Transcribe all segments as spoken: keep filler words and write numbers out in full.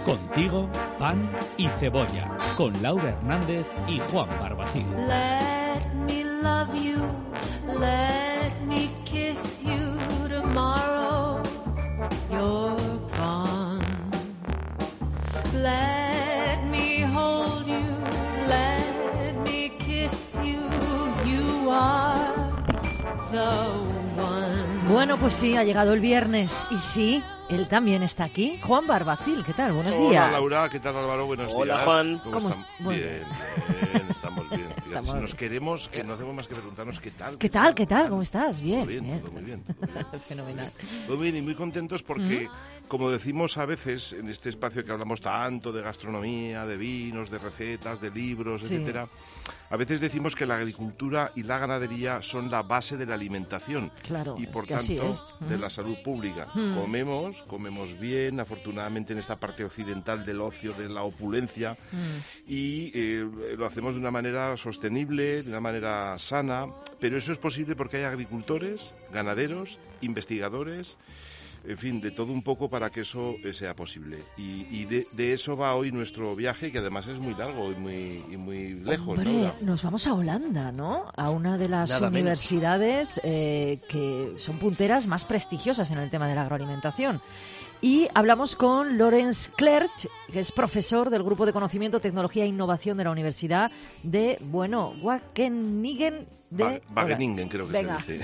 Contigo, pan y cebolla, con Laura Hernández y Juan Barbacín. Let me love you, let me kiss you tomorrow, you're gone. Let me hold you, let me kiss you, you are the one. Bueno, pues sí, ha llegado el viernes y sí, él también está aquí. Juan Barbacil, ¿qué tal? Buenos Hola, días. Hola Laura, ¿qué tal Álvaro? Buenos Hola, días. Juan. ¿Cómo, ¿Cómo estamos? est- bueno. Bien, bien, estamos bien. Fíjate, Estamos- si nos queremos, que no hacemos más que preguntarnos qué tal. ¿Qué tal? ¿Qué tal? ¿Cómo estás? Todo Bien. bien, bien. todo muy bien. Todo bien. Fenomenal. Todo bien y muy contentos porque, como decimos a veces en este espacio que hablamos tanto de gastronomía, de vinos, de recetas, de libros, Sí. etcétera, a veces decimos que la agricultura y la ganadería son la base de la alimentación Claro, y es por que así tanto es. de Ujú. la salud pública. Mm. Comemos, comemos bien, afortunadamente en esta parte occidental del ocio, de la opulencia, Mm. y eh, lo hacemos de una manera sostenible, de una manera sana, pero eso es posible porque hay agricultores, ganaderos, investigadores, en fin, de todo un poco para que eso eh, sea posible. Y, y de, de eso va hoy nuestro viaje, que además es muy largo y muy, y muy lejos, Hombre, ¿no? nos vamos a Holanda, ¿no? A una de las Nada menos. universidades eh, que son punteras más prestigiosas en el tema de la agroalimentación. Y hablamos con Lorenz Clerc, que es profesor del Grupo de Conocimiento, Tecnología e Innovación de la Universidad de, bueno, Wageningen de... Va- Wageningen, creo que Venga. se dice.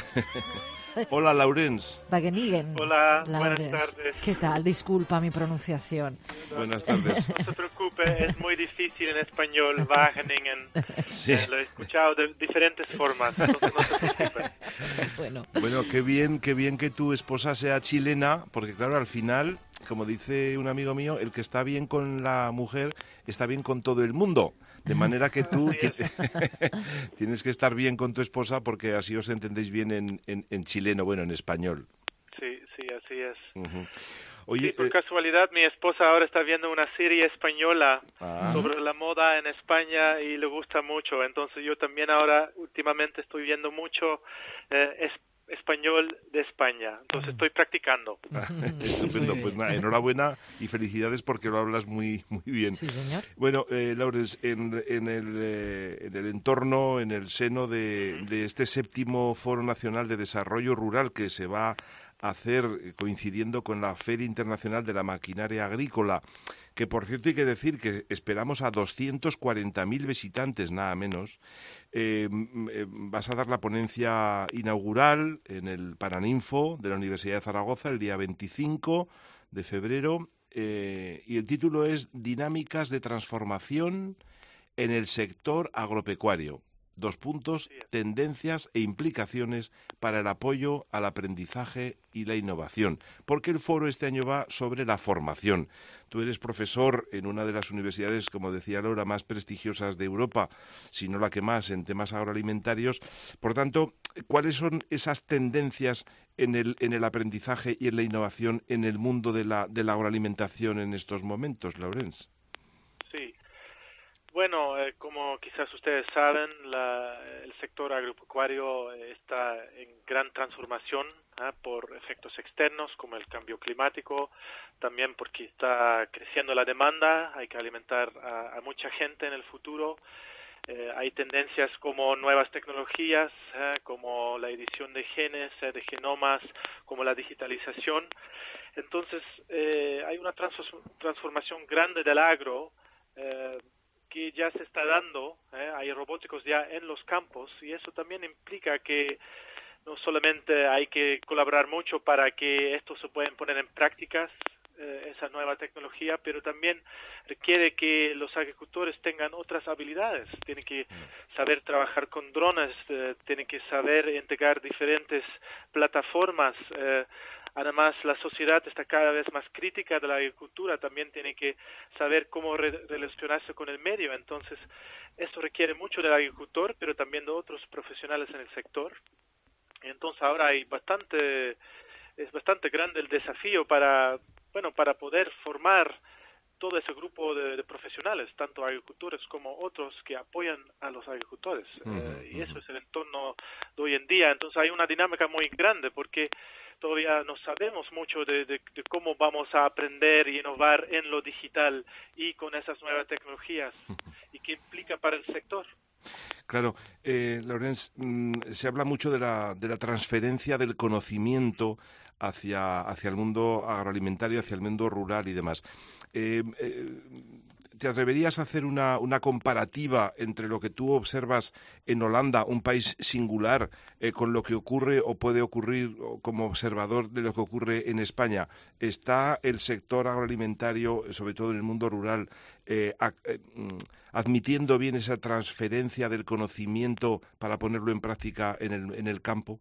Hola, Laurens. Wageningen. Hola, Laurens. buenas tardes. ¿Qué tal? Disculpa mi pronunciación. Buenas tardes. No se preocupe, es muy difícil en español, Wageningen. Sí. Eh, lo he escuchado de diferentes formas, entonces no se preocupe. Bueno, Bueno, qué bien, qué bien que tu esposa sea chilena, porque claro, al final, como dice un amigo mío, el que está bien con la mujer está bien con todo el mundo. De manera que tú Así ti- tienes que estar bien con tu esposa porque así os entendéis bien en, en, en chileno, bueno, en español. Sí, sí, así es. Ujú. Sí, Oye, por eh, casualidad mi esposa ahora está viendo una serie española ah, sobre la moda en España y le gusta mucho, entonces yo también ahora últimamente estoy viendo mucho eh, es- español de España, entonces estoy practicando. estupendo, Muy pues bien. nada, enhorabuena y felicidades porque lo hablas muy, muy bien. sí, señor. Bueno, eh, Laurens, en, en, el, eh, en el entorno, en el seno de, de este séptimo Foro Nacional de Desarrollo Rural que se va a hacer eh, coincidiendo con la Feria Internacional de la Maquinaria Agrícola, que por cierto hay que decir que esperamos a doscientos cuarenta mil visitantes, nada menos, eh, m- eh, vas a dar la ponencia inaugural en el Paraninfo de la Universidad de Zaragoza el día veinticinco de febrero. Eh, y el título es Dinámicas de transformación en el sector agropecuario. Dos puntos, tendencias e implicaciones para el apoyo al aprendizaje y la innovación. Porque el foro este año va sobre la formación. Tú eres profesor en una de las universidades, como decía Laura, más prestigiosas de Europa, si no la que más, en temas agroalimentarios. Por tanto, ¿cuáles son esas tendencias en el, en el aprendizaje y en la innovación en el mundo de la, de la agroalimentación en estos momentos, Laurens? Sí. Bueno, eh, como quizás ustedes saben, la, el sector agropecuario eh, está en gran transformación ¿eh? por efectos externos como el cambio climático, también porque está creciendo la demanda, hay que alimentar a, a mucha gente en el futuro. Eh, hay tendencias como nuevas tecnologías, eh, como la edición de genes, eh, de genomas, como la digitalización. Entonces, eh, hay una trans- transformación grande del agro, eh, que ya se está dando, ¿eh? Hay robóticos ya en los campos y eso también implica que no solamente hay que colaborar mucho para que esto se pueda poner en prácticas, eh, esa nueva tecnología, pero también requiere que los agricultores tengan otras habilidades, tienen que saber trabajar con drones, eh, tienen que saber integrar diferentes plataformas. eh, Además, la sociedad está cada vez más crítica de la agricultura, también tiene que saber cómo re- relacionarse con el medio. Entonces, esto requiere mucho del agricultor, pero también de otros profesionales en el sector. Entonces, ahora hay bastante, es bastante grande el desafío para, bueno, para poder formar todo ese grupo de, de profesionales, tanto agricultores como otros que apoyan a los agricultores. Uh-huh, eh, y eso uh-huh. es el entorno de hoy en día. Entonces, hay una dinámica muy grande porque todavía no sabemos mucho de, de, de cómo vamos a aprender y innovar en lo digital y con esas nuevas tecnologías y qué implica para el sector. Claro, eh, Laurence, mmm, se habla mucho de la, de la transferencia del conocimiento hacia, hacia el mundo agroalimentario, hacia el mundo rural y demás. Eh, eh, ¿Te atreverías a hacer una, una comparativa entre lo que tú observas en Holanda, un país singular, eh, con lo que ocurre o puede ocurrir como observador de lo que ocurre en España? ¿Está el sector agroalimentario, sobre todo en el mundo rural, eh, a, eh, admitiendo bien esa transferencia del conocimiento para ponerlo en práctica en el, en el campo?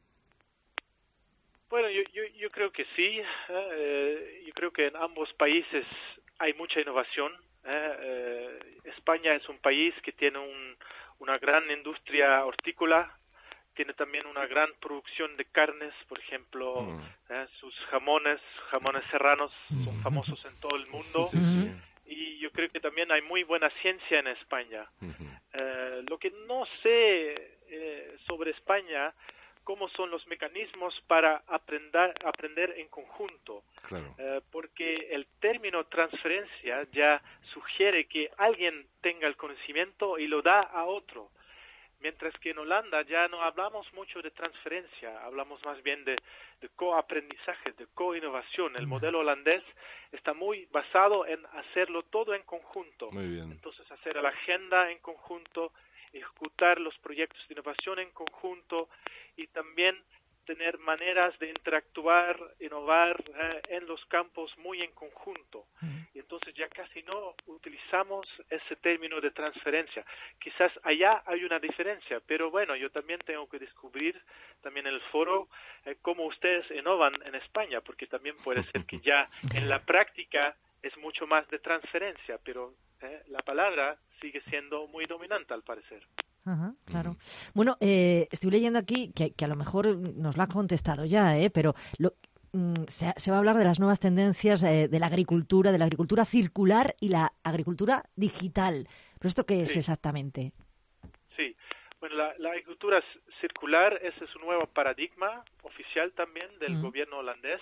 Bueno, yo, yo, yo creo que sí. Eh, yo creo que en ambos países hay mucha innovación. Eh, eh, España es un país que tiene un, una gran industria hortícola, tiene también una gran producción de carnes, por ejemplo, mm. eh, sus jamones, jamones serranos son famosos en todo el mundo. Sí, sí. Y yo creo que también hay muy buena ciencia en España. Uh-huh. Eh, lo que no sé eh, sobre España, cómo son los mecanismos para aprender, aprender en conjunto. Claro. Eh, porque el término transferencia ya sugiere que alguien tenga el conocimiento y lo da a otro. Mientras que en Holanda ya no hablamos mucho de transferencia, hablamos más bien de, de coaprendizaje, de coinnovación. El modelo holandés está muy basado en hacerlo todo en conjunto. Muy bien. Entonces, hacer la agenda en conjunto, ejecutar los proyectos de innovación en conjunto y también tener maneras de interactuar, innovar eh, en los campos muy en conjunto. Y entonces ya casi no utilizamos ese término de transferencia. Quizás allá hay una diferencia, pero bueno, yo también tengo que descubrir también en el foro eh, cómo ustedes innovan en España, porque también puede ser que ya en la práctica es mucho más de transferencia, pero eh, la palabra sigue siendo muy dominante al parecer. Ajá, claro. Bueno, eh, estoy leyendo aquí que, que a lo mejor nos lo ha contestado ya, ¿eh? Pero lo, mm, se, se va a hablar de las nuevas tendencias eh, de la agricultura, de la agricultura circular y la agricultura digital. ¿Pero esto qué es Sí. exactamente? Sí, bueno, la, la agricultura circular, ese es un nuevo paradigma oficial también del Mm. gobierno holandés,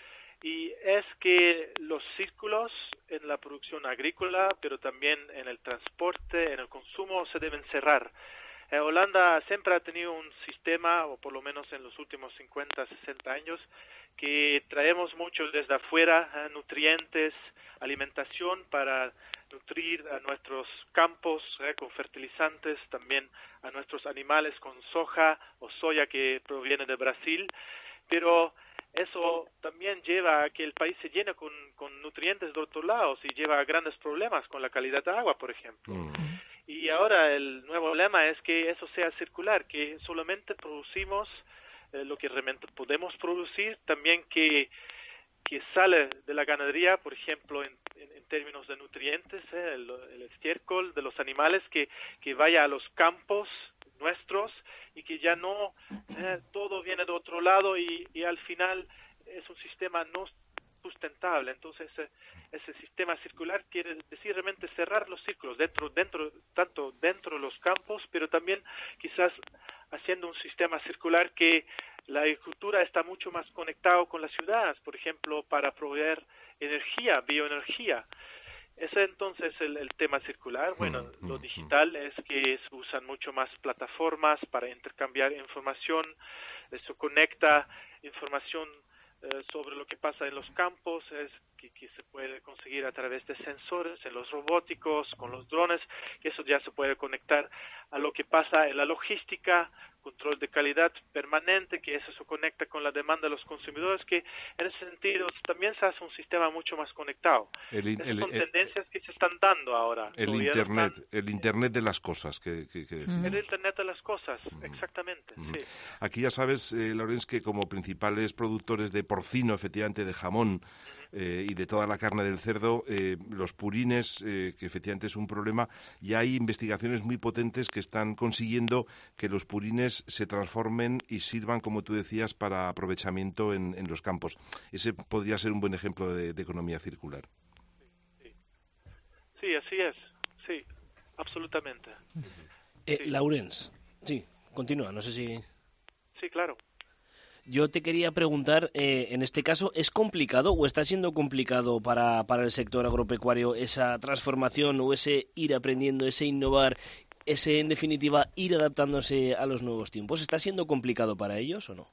y es que los círculos en la producción agrícola, pero también en el transporte, en el consumo, se deben cerrar. Eh, Holanda siempre ha tenido un sistema, o por lo menos en los últimos cincuenta, sesenta años, que traemos mucho desde afuera, eh, nutrientes, alimentación para nutrir a nuestros campos eh, con fertilizantes, también a nuestros animales con soja o soya que proviene de Brasil, pero eso también lleva a que el país se llene con, con nutrientes de otros lados y lleva a grandes problemas con la calidad de agua, por ejemplo. Mm. Y ahora el nuevo lema es que eso sea circular, que solamente producimos eh, lo que realmente podemos producir, también que, que sale de la ganadería, por ejemplo, en, en, en términos de nutrientes, eh, el, el estiércol de los animales, que, que vaya a los campos nuestros y que ya no eh, todo viene de otro lado y, y al final es un sistema no sustentable. Entonces ese, ese sistema circular quiere decir realmente cerrar los círculos dentro dentro tanto dentro de los campos, pero también quizás haciendo un sistema circular que la agricultura está mucho más conectado con las ciudades, por ejemplo, para proveer energía, bioenergía. Ese entonces el, el tema circular. Bueno, mm, lo mm, digital es que se usan mucho más plataformas para intercambiar información, eso conecta información eh, sobre lo que pasa en los campos, es que, que se puede conseguir a través de sensores, en los robóticos, con los drones, que eso ya se puede conectar a lo que pasa en la logística, control de calidad permanente, que eso se conecta con la demanda de los consumidores, que en ese sentido también se hace un sistema mucho más conectado. El, Esas el, son el, tendencias que se están dando ahora. el Todavía no internet, están- el internet de las cosas que, que, que decimos. El Internet de las cosas, exactamente, Mm. sí. Aquí ya sabes, eh, Laurence, que como principales productores de porcino, efectivamente, de jamón eh, y de toda la carne del cerdo, eh, los purines, eh, que efectivamente es un problema, y hay investigaciones muy potentes que están consiguiendo que los purines se transformen y sirvan, como tú decías, para aprovechamiento en, en los campos. Ese podría ser un buen ejemplo de, de economía circular. Sí, así es, sí, absolutamente. Eh, Sí. Laurence, sí, continúa, no sé si... Sí, claro. Yo te quería preguntar, eh, en este caso, ¿es complicado o está siendo complicado para, para el sector agropecuario esa transformación o ese ir aprendiendo, ese innovar, ese, en definitiva, ir adaptándose a los nuevos tiempos? ¿Está siendo complicado para ellos o no?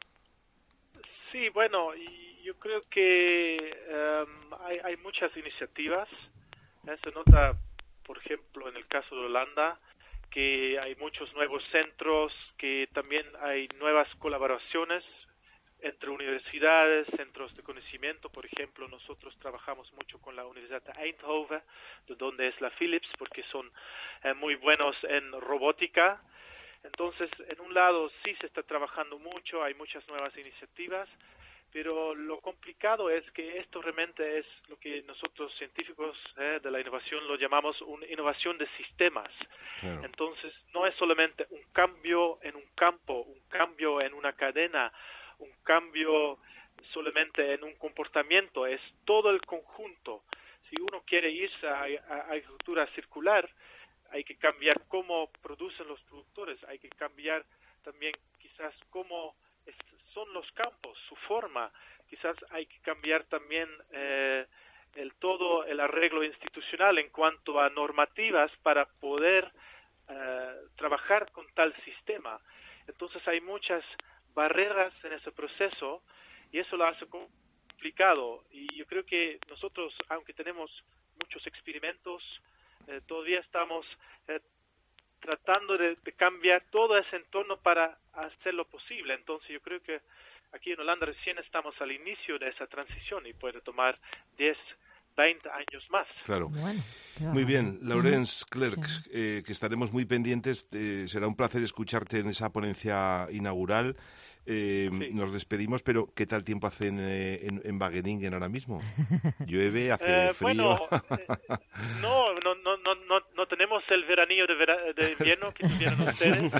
Sí, bueno, yo creo que um, hay, hay muchas iniciativas. ¿eh? Se nota, por ejemplo, en el caso de Holanda, que hay muchos nuevos centros, que también hay nuevas colaboraciones entre universidades, centros de conocimiento. Por ejemplo, nosotros trabajamos mucho con la Universidad de Eindhoven, de donde es la Philips, porque son eh, muy buenos en robótica. Entonces, en un lado sí se está trabajando mucho, hay muchas nuevas iniciativas, pero lo complicado es que esto realmente es lo que nosotros científicos eh, de la innovación lo llamamos una innovación de sistemas. Claro. Entonces, no es solamente un cambio en un campo, un cambio en una cadena, un cambio solamente en un comportamiento, es todo el conjunto. Si uno quiere irse a, a, a agricultura circular, hay que cambiar cómo producen los productores, hay que cambiar también quizás cómo es, son los campos, su forma, quizás hay que cambiar también eh, el todo el arreglo institucional en cuanto a normativas para poder eh, trabajar con tal sistema. Entonces hay muchas barreras en ese proceso y eso lo hace complicado. Y yo creo que nosotros, aunque tenemos muchos experimentos, Eh, todavía estamos eh, tratando de, de cambiar todo ese entorno para hacerlo posible. Entonces yo creo que aquí en Holanda recién estamos al inicio de esa transición y puede tomar diez, veinte años más. Claro. Bueno, muy bien, Laurens Clerc, eh, que estaremos muy pendientes. Eh, será un placer escucharte en esa ponencia inaugural. Eh, sí. Nos despedimos, pero ¿qué tal tiempo hace en, en, en Wageningen ahora mismo? ¿Llueve? ¿Hace eh, frío? Bueno, eh, no, no, no, no, no, no tenemos el veranillo de, vera, de invierno que tuvieron ustedes.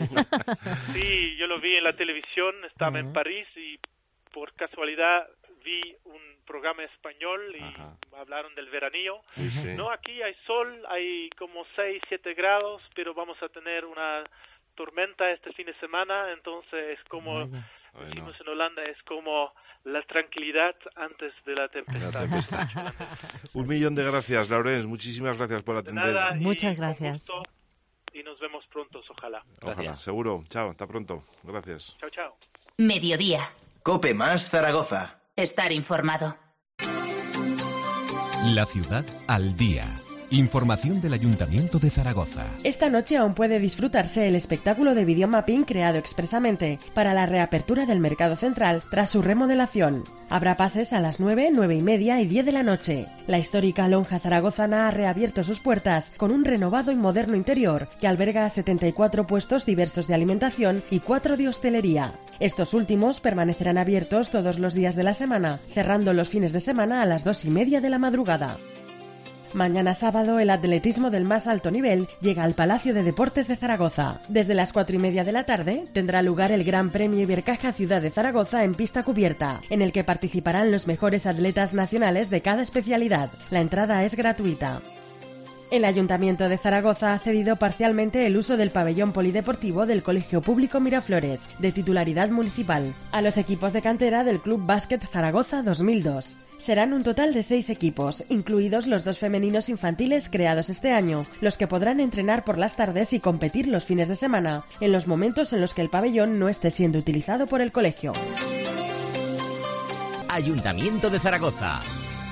Sí, yo lo vi en la televisión, estaba uh-huh. en París y por casualidad vi un programa español y Ajá. hablaron del veranillo. Sí, sí. No, aquí hay sol, hay como seis, siete grados, pero vamos a tener una tormenta este fin de semana, entonces es como bueno. decimos en Holanda, es como la tranquilidad antes de la tempestad. La tempestad. Un millón de gracias, Laurens, muchísimas gracias por atender. Nada, Muchas gracias. Gusto, y nos vemos pronto, ojalá. Ojalá, gracias. Seguro. Chao, hasta pronto. Gracias. Chao, chao. Mediodía. COPE más Zaragoza. Estar informado. La ciudad al día. Información del Ayuntamiento de Zaragoza. Esta noche aún puede disfrutarse el espectáculo de videomapping creado expresamente para la reapertura del mercado central tras su remodelación. Habrá pases a las nueve, nueve y media y diez de la noche. La histórica lonja zaragozana ha reabierto sus puertas con un renovado y moderno interior que alberga setenta y cuatro puestos diversos de alimentación y cuatro de hostelería. Estos últimos permanecerán abiertos todos los días de la semana, cerrando los fines de semana a las dos y media de la madrugada. Mañana sábado, el atletismo del más alto nivel llega al Palacio de Deportes de Zaragoza. Desde las cuatro y media de la tarde tendrá lugar el Gran Premio Ibercaja Ciudad de Zaragoza en pista cubierta, en el que participarán los mejores atletas nacionales de cada especialidad. La entrada es gratuita. El Ayuntamiento de Zaragoza ha cedido parcialmente el uso del pabellón polideportivo del Colegio Público Miraflores, de titularidad municipal, a los equipos de cantera del Club Básquet Zaragoza dos mil dos. Serán un total de seis equipos, incluidos los dos femeninos infantiles creados este año, los que podrán entrenar por las tardes y competir los fines de semana, en los momentos en los que el pabellón no esté siendo utilizado por el colegio. Ayuntamiento de Zaragoza.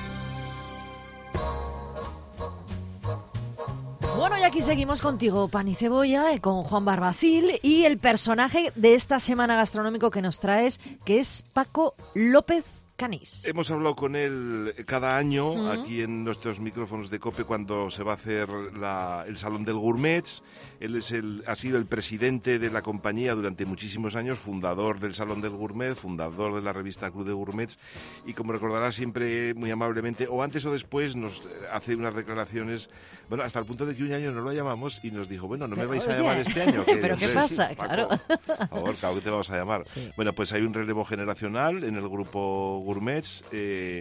Bueno, y aquí seguimos contigo, Pan y Cebolla, eh, con Juan Barbacil y el personaje de esta semana gastronómico que nos traes, que es Paco López Canís. Hemos hablado con él cada año uh-huh. aquí en nuestros micrófonos de COPE cuando se va a hacer la, el Salón del Gourmet. Él es el, ha sido el presidente de la compañía durante muchísimos años, fundador del Salón del Gourmet, fundador de la revista Club de Gourmets, y como recordará siempre muy amablemente, o antes o después, nos hace unas declaraciones, bueno, hasta el punto de que un año nos lo llamamos y nos dijo, bueno, no pero, me vais oye, a llamar este año. ¿Qué, ¿Pero qué pasa? Sí, Paco, claro. Por favor, claro que te vamos a llamar. Sí. Bueno, pues hay un relevo generacional en el grupo gourmets. Eh,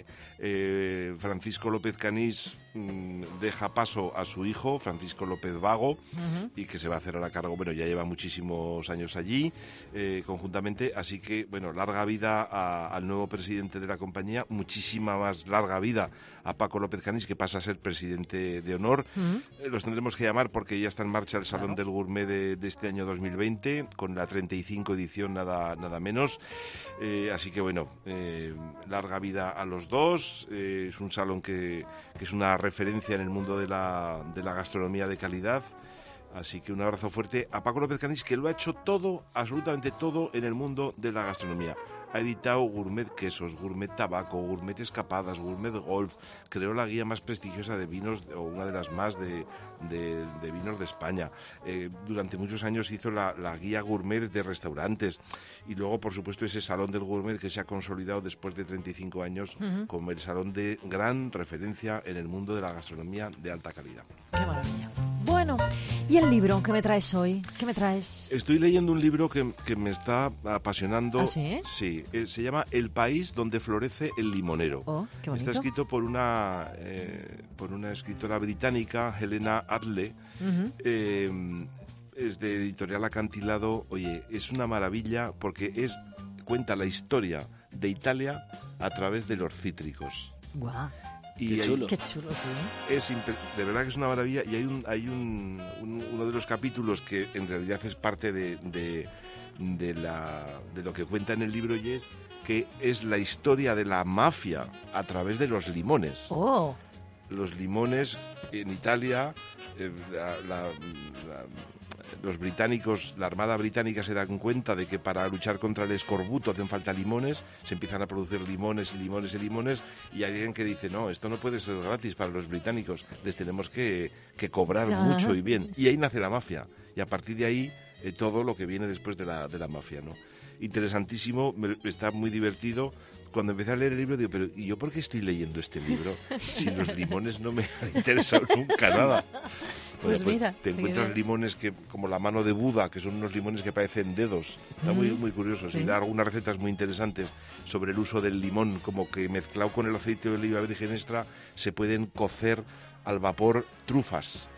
eh, Francisco López Canís mmm, deja paso a su hijo, Francisco López Vago, uh-huh. y que se va a hacer ahora cargo, bueno, ya lleva muchísimos años allí, eh, conjuntamente, así que, bueno, larga vida a, al nuevo presidente de la compañía, muchísima más larga vida a Paco López Canís, que pasa a ser presidente de honor. Uh-huh. Eh, los tendremos que llamar porque ya está en marcha el Salón claro. del Gourmet de, de este año dos mil veinte, con la treinta y cinco edición, nada, nada menos. Eh, así que, bueno, eh, larga vida a los dos. Eh, es un salón que, que es una referencia en el mundo de la, de la gastronomía de calidad. Así que un abrazo fuerte a Paco López Canís, que lo ha hecho todo, absolutamente todo, en el mundo de la gastronomía. Ha editado Gourmet Quesos, Gourmet Tabaco, Gourmet Escapadas, Gourmet Golf. Creó la guía más prestigiosa de vinos, o una de las más de, de, de vinos de España. Eh, durante muchos años hizo la, la guía Gourmet de restaurantes. Y luego, por supuesto, ese Salón del Gourmet que se ha consolidado después de treinta y cinco años uh-huh. como el salón de gran referencia en el mundo de la gastronomía de alta calidad. ¡Qué maravilla! Bueno, ¿y el libro que me traes hoy? ¿Qué me traes? Estoy leyendo un libro que, que me está apasionando. ¿Ah, sí? Sí, eh, se llama El país donde florece el limonero. Oh, qué bonito. Está escrito por una, eh, por una escritora británica, Helena Adle. Uh-huh. eh, es de Editorial Acantilado. Oye, es una maravilla porque es cuenta la historia de Italia a través de los cítricos. Guau. Y Qué chulo. Hay, Qué chulo, sí. Es impe- de verdad que es una maravilla. Y hay un hay un, un uno de los capítulos que en realidad es parte de, de, de, la, de lo que cuenta en el libro, y es que es la historia de la mafia a través de los limones. Oh. Los limones en Italia, eh, la, la, la, los británicos, la Armada británica se dan cuenta de que para luchar contra el escorbuto hacen falta limones, se empiezan a producir limones y limones y limones, y hay alguien que dice, no, esto no puede ser gratis para los británicos, les tenemos que, que cobrar ah. mucho y bien. Y ahí nace la mafia, y a partir de ahí eh, todo lo que viene después de la, de la mafia, ¿no? Interesantísimo, me, está muy divertido. Cuando empecé a leer el libro digo, pero ¿y yo por qué estoy leyendo este libro? Si los limones no me han interesado nunca nada. Bueno, pues, pues mira, te encuentras mira. limones que como la mano de Buda, que son unos limones que parecen dedos. Está mm. muy muy curioso. Sí. Y da algunas recetas muy interesantes sobre el uso del limón, como que mezclado con el aceite de oliva virgen extra se pueden cocer al vapor trufas.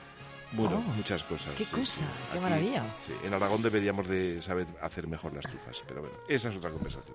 Bueno, oh, muchas cosas. ¡Qué sí, cosa! Sí. ¡Qué Aquí, maravilla! Sí, en Aragón deberíamos de saber hacer mejor las trufas, pero bueno, esa es otra conversación.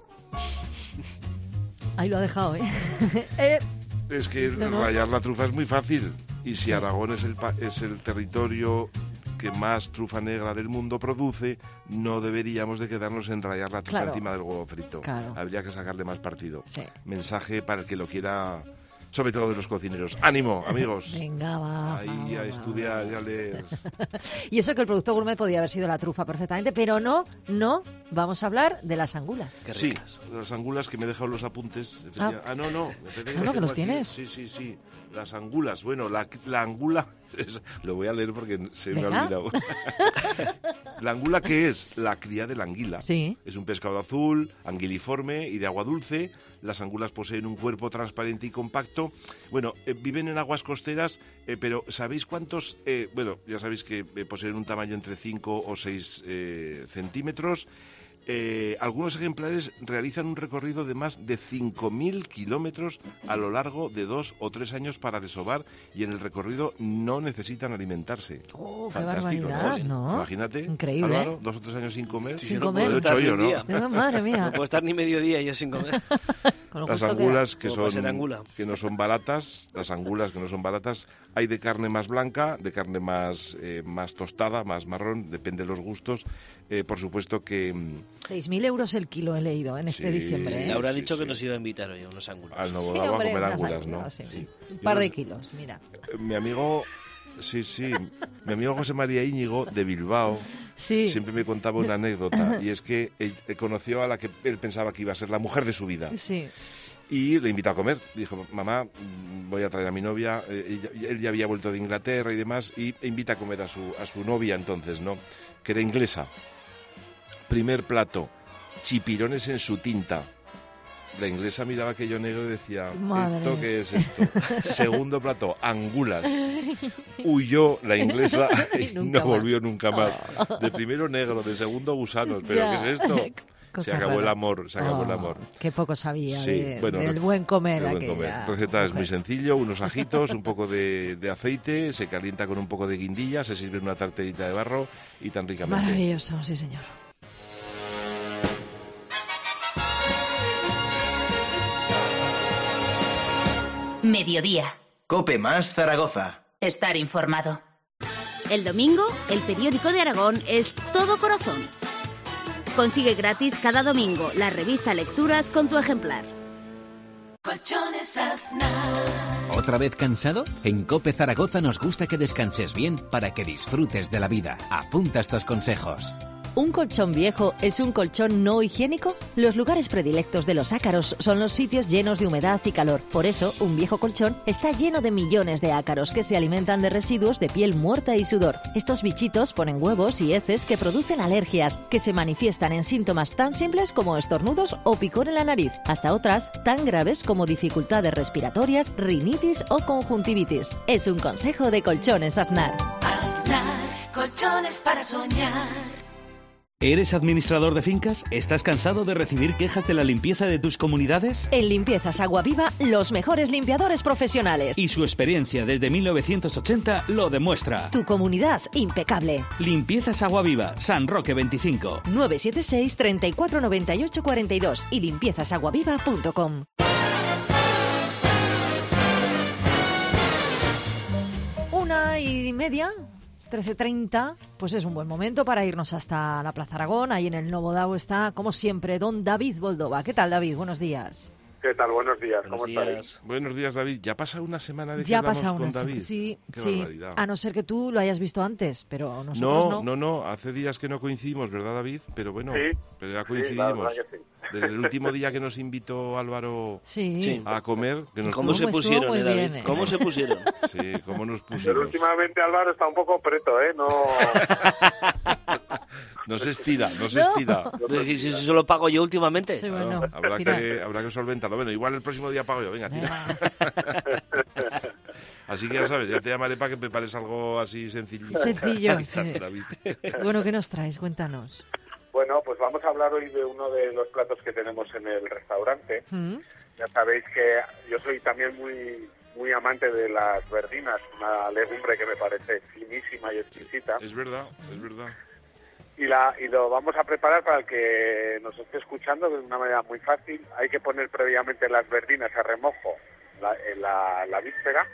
Ahí lo ha dejado, ¿eh? eh es que no, rayar la trufa es muy fácil. Y si sí. Aragón es el, es el territorio que más trufa negra del mundo produce, no deberíamos de quedarnos en rayar la trufa claro. encima del huevo frito. Claro. Habría que sacarle más partido. Sí. Mensaje para el que lo quiera, sobre todo de los cocineros. ¡Ánimo, amigos! Venga, va. Ahí va, a va, estudiar va. y a leer. Y eso que el producto gourmet podía haber sido la trufa perfectamente, pero no, no. Vamos a hablar de las angulas. Qué sí, ricas. las angulas que me he dejado los apuntes. Ah, ah no, no. Ah, no, que los aquí. tienes. Sí, sí, sí. Las angulas. Bueno, la, la angula... Es, lo voy a leer porque se Venga. me ha olvidado. La angula, ¿qué es? La cría de la anguila. Sí. Es un pescado azul, anguiliforme y de agua dulce. Las angulas poseen un cuerpo transparente y compacto. Bueno, eh, viven en aguas costeras, eh, pero ¿sabéis cuántos? Eh, bueno, ya sabéis que eh, poseen un tamaño entre cinco o seis eh, centímetros. Eh, algunos ejemplares realizan un recorrido de más de cinco mil kilómetros a lo largo de dos o tres años para desovar, y en el recorrido no necesitan alimentarse. ¡Oh, qué Fantástico, barbaridad! ¿no? ¿no? Imagínate, Ollo, Álvaro, dos o tres años sin comer. Sin no comer. puedo Lo he estar hecho yo, ni un ¿no? día. No, madre mía. No puedo estar ni medio día yo sin comer. Las angulas que Como para ser son angula. que no son baratas, las angulas que no son baratas, hay de carne más blanca, de carne más eh, más tostada, más marrón, depende de los gustos. Eh, por supuesto que seis mil euros el kilo he leído en este Sí. diciembre, ¿eh? Laura ha Sí, dicho sí. que nos iba a invitar hoy a unos ángulos. al Novo Sí, Davo a hombre, comer unas angulas, ¿no? angulas, sí. Sí. Un Yo par no de sé- kilos, mira. Eh, Mi amigo, sí, sí, mi amigo José María Íñigo de Bilbao Sí. siempre me contaba una anécdota, y es que él, él conoció a la que él pensaba que iba a ser la mujer de su vida. Sí. Y le invitó a comer. Dijo, mamá, mm, voy a traer a mi novia. Eh, ella- él ya había vuelto de Inglaterra y demás, y e invita a comer a su, a su novia entonces, ¿no? Que era inglesa. Primer plato, chipirones en su tinta. La inglesa miraba aquello negro y decía, Madre. ¿esto qué es esto? Segundo plato, angulas. Huyó la inglesa y Nunca no más. volvió nunca más. De primero negro, de segundo gusanos. ¿Pero Ya. qué es esto? Cosa se acabó rara. el amor, se acabó Oh, el amor. Qué poco sabía Sí, de- bueno, del re- buen comer. del buen aquella comer. Receta es muy mujer. sencillo, unos ajitos, un poco de, de aceite, se calienta con un poco de guindilla, se sirve en una tarterita de barro y tan ricamente. Maravilloso, sí señor. Mediodía. Cope más Zaragoza. Estar informado. El domingo, el periódico de Aragón es Todo Corazón. Consigue gratis cada domingo la revista Lecturas con tu ejemplar. Colchones Aznar. ¿Otra vez cansado? En Cope Zaragoza nos gusta que descanses bien para que disfrutes de la vida. Apunta estos consejos. ¿Un colchón viejo es un colchón no higiénico? Los lugares predilectos de los ácaros son los sitios llenos de humedad y calor. Por eso, un viejo colchón está lleno de millones de ácaros que se alimentan de residuos de piel muerta y sudor. Estos bichitos ponen huevos y heces que producen alergias, que se manifiestan en síntomas tan simples como estornudos o picor en la nariz, hasta otras tan graves como dificultades respiratorias, rinitis o conjuntivitis. Es un consejo de Colchones Aznar. Aznar, colchones para soñar. ¿Eres administrador de fincas? ¿Estás cansado de recibir quejas de la limpieza de tus comunidades? En Limpiezas Agua Viva, los mejores limpiadores profesionales. Y su experiencia desde mil novecientos ochenta lo demuestra. Tu comunidad, impecable. Limpiezas Agua Viva, San Roque veinticinco. nueve siete seis, treinta y cuatro noventa y ocho cuarenta y dos y limpiezas agua viva punto com. Una y media, trece treinta, pues es un buen momento para irnos hasta la Plaza Aragón. Ahí en el Novodao está, como siempre, don David Boldova. ¿Qué tal, David? Buenos días. ¿Qué tal? Buenos días. Buenos ¿Cómo días. estáis? Buenos días, David. ¿Ya pasa una semana de que Ya ha hablamos pasado con una David? semana. Sí, Qué sí. barbaridad. A no ser que tú lo hayas visto antes, pero nosotros No, no. no, no, hace días que no coincidimos, ¿verdad, David? Pero bueno, Sí, pero ya sí, la coincidimos. verdad que sí. Desde el último día que nos invitó Álvaro Sí. Sí. a comer, que nos ¿Cómo Estuvo- se estuvo pusieron, muy eh, David? bien, eh. ¿Cómo se pusieron? Sí, cómo nos Pero pusimos. últimamente Álvaro está un poco preto, ¿eh? No, No se estira, no se No. estira. Pero si si eso lo pago yo últimamente. Sí, bueno, Claro, habrá, tira. que, habrá que solventarlo. Bueno, igual el próximo día pago yo. Venga, tira. Así que ya sabes, ya te llamaré para que prepares algo así sencillito. Sencillo, Ay, sí. David. Bueno, ¿qué nos traes? Cuéntanos. bueno, pues vamos a hablar hoy de uno de los platos que tenemos en el restaurante. ¿Mm? Ya sabéis que yo soy también muy muy amante de las verdinas, una legumbre que me parece finísima y exquisita. Es verdad, es verdad. Y, la, y lo vamos a preparar para el que nos esté escuchando de una manera muy fácil. Hay que poner previamente las verdinas a remojo la, en la, la víspera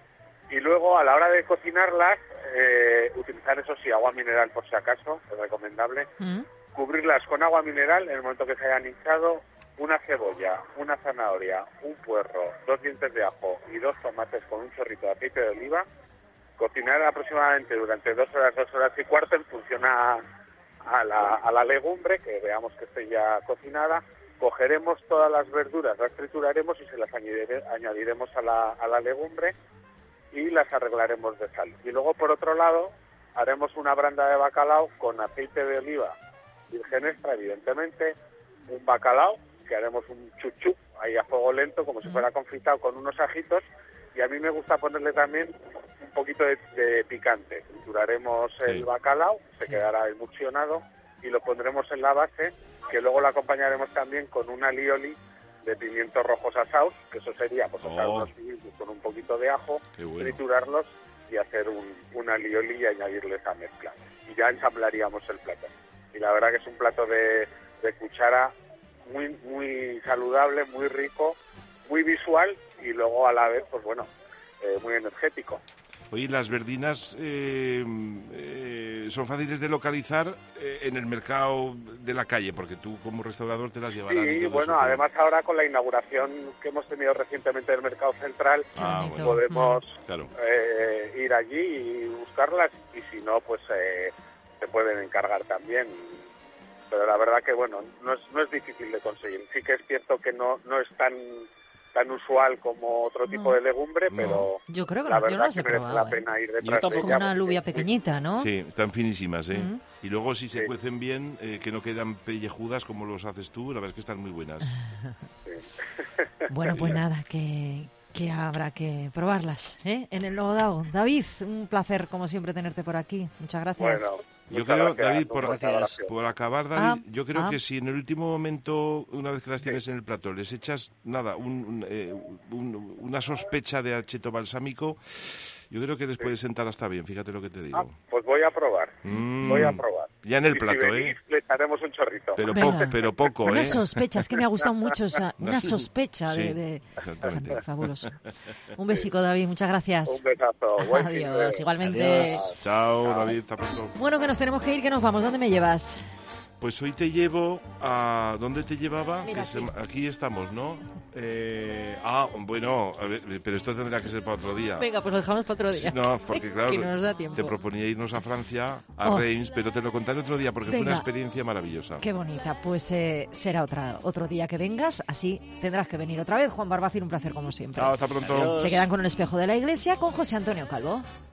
y luego a la hora de cocinarlas eh, utilizar, eso sí, agua mineral por si acaso, es recomendable. ¿Mm? Cubrirlas con agua mineral en el momento que se hayan hinchado, una cebolla, una zanahoria, un puerro, dos dientes de ajo y dos tomates con un chorrito de aceite de oliva. Cocinar aproximadamente durante dos horas, dos horas y cuarto en función a, a, la, a la legumbre, que veamos que esté ya cocinada. Cogeremos todas las verduras, las trituraremos y se las añadire- añadiremos a la, a la legumbre y las arreglaremos de sal. Y luego, por otro lado, haremos una branda de bacalao con aceite de oliva virgen extra, evidentemente, un bacalao, que haremos un chuchú ahí a fuego lento, como si fuera confitado con unos ajitos, y a mí me gusta ponerle también un poquito de, de picante. Trituraremos Sí. el bacalao, se Sí. quedará emulsionado, y lo pondremos en la base, que luego lo acompañaremos también con un alioli de pimientos rojos asados, que eso sería pues asar Oh. unos pimientos con un poquito de ajo, Qué bueno. triturarlos y hacer un, un alioli y añadirle esa mezcla. Y ya ensamblaríamos el plato. Y la verdad que es un plato de, de cuchara muy muy saludable, muy rico, muy visual y luego a la vez, pues bueno, eh, muy energético. Oye, las verdinas eh, eh, son fáciles de localizar eh, en el mercado de la calle, porque tú como restaurador te las llevarás. Sí, bueno, además ahora con la inauguración que hemos tenido recientemente del Mercado Central, Ah, bonito. bueno, podemos claro. eh, ir allí y buscarlas, y si no, pues eh, se pueden encargar también. Pero la verdad que, bueno, no es, no es difícil de conseguir. Sí que es cierto que no, no es tan tan usual como otro tipo No. de legumbre, No. pero Yo creo que la no, yo verdad no las que he merece probado. la ¿eh? pena ir Yo detrás de tampoco. Como ella. una porque alubia es muy- pequeñita, ¿no? Sí, están finísimas, ¿eh? Mm. Y luego si se Sí. cuecen bien, eh, que no quedan pellejudas como los haces tú, la verdad es que están muy buenas. Bueno, pues nada, que, que habrá que probarlas, ¿eh? En el Novodao. David, un placer, como siempre, tenerte por aquí. Muchas gracias. Bueno, Yo Muchas creo, gracias, David, un por, fuerte abrazo. por acabar, David, Ah, yo creo ah. que si en el último momento, una vez que las tienes en el plato, les echas, nada, un, un, eh, un- una sospecha de acheto balsámico, yo creo que les puede sentar hasta bien, fíjate lo que te digo. Ah, pues voy a probar. Mm. Voy a probar. Ya en el Y plato, si ¿eh? venís, le echaremos un chorrito. Pero, Venga. poco, pero poco, Una ¿eh? sospecha, es que me ha gustado mucho esa, Una una so- sospecha Sí, de, de- exactamente. Fabuloso. Un besico, David, muchas gracias. Un besazo. Buen fin de- Adiós, igualmente. Adiós. Chao, David, hasta pronto. Bueno, que nos tenemos que ir, que nos vamos. ¿Dónde me llevas? Pues hoy te llevo a... ¿Dónde te llevaba? Mira, Que se- aquí. aquí estamos, ¿no? Eh, ah, bueno, a ver, pero esto tendrá que ser para otro día. Venga, pues lo dejamos para otro día. No, porque claro, Que no nos da tiempo. te proponía irnos a Francia, a Oh. Reims, pero te lo contaré otro día porque fue Venga. una experiencia maravillosa. Qué bonita. Pues eh, será otra, otro día que vengas, así tendrás que venir otra vez. Juan Barbacín, un placer como siempre. Chao, hasta pronto. Adiós. Se quedan con el espejo de la iglesia con José Antonio Calvo.